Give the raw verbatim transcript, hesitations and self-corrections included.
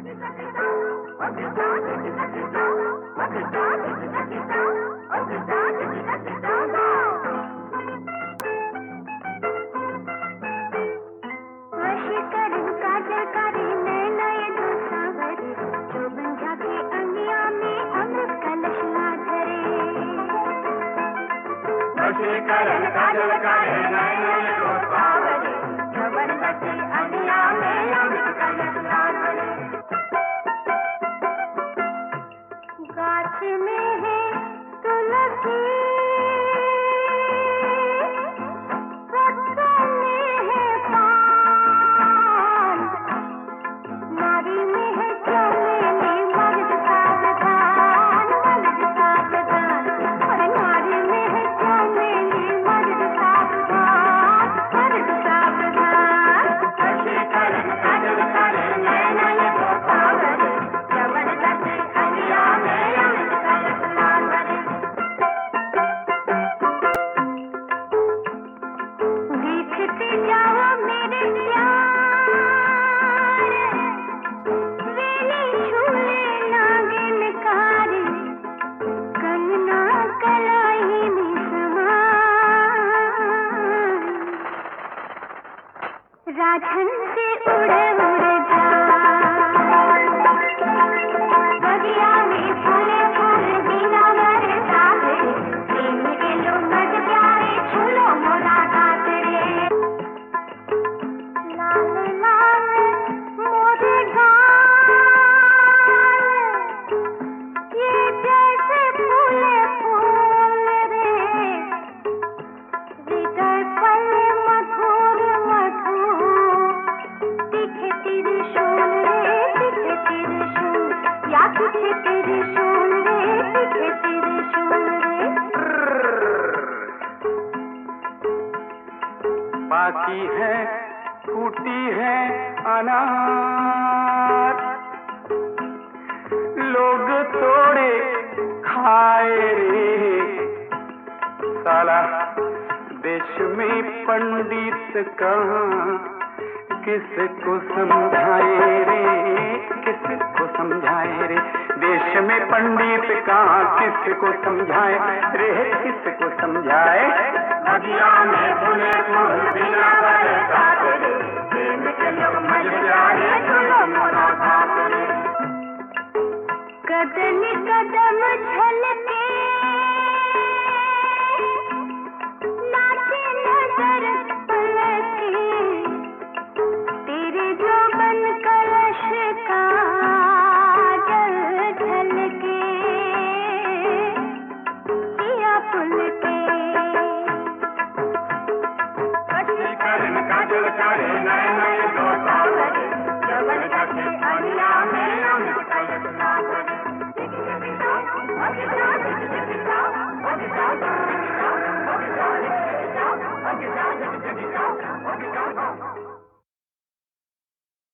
वशीकरण काजल करे नैन को सावरे जवन बचे अनिया में अमृत कलश लावरे। गाछ में है तुलसी पत्तों में है पान, नारी में है चमेली मर्द सावधान, मर्द सावधान, और नारी में है चमेली मर्द सावधान, मर्द सावधान। वशीकरण काजल करे नैन को सावरे जवन बचे अनिया में अमृत कलश लावरे। देखते जाओ मेरे प्यार, वेली झूले नागिन कारी, कंगना कलाई में समान, राधन से उड़े उड़े जा, बगिया में फूले फूल बिना बरसाते, प्रेम के लो मत प्यारे झूलो मोरा गाते रे। लाल लाल मोरे गाल, ये जैसे फूले फूल रे, हृदय पल मधुर मधुर, दिखे त्रिशूल रे, दिखे त्रिशूल, या दिखे त्रिशूल रे, दिखे त्रिशूल रे। बाकी है फूटी है अनार, लोग तोड़े खाए रे, साला देश में पंडित कहाँ किसको समझाए रे, किसको समझाए रे, देश में पंडित कहाँ किसको समझाए रे, किसको समझाए। बगिया में फूले फूल बिना बरसाते रे, प्रेम के लोग मज प्यारे झूलो मोरा गाते रे। कदम कदम झलके नाचे नजर पलके, तेरे जोबन कलश का जल ढलके, किया पुलके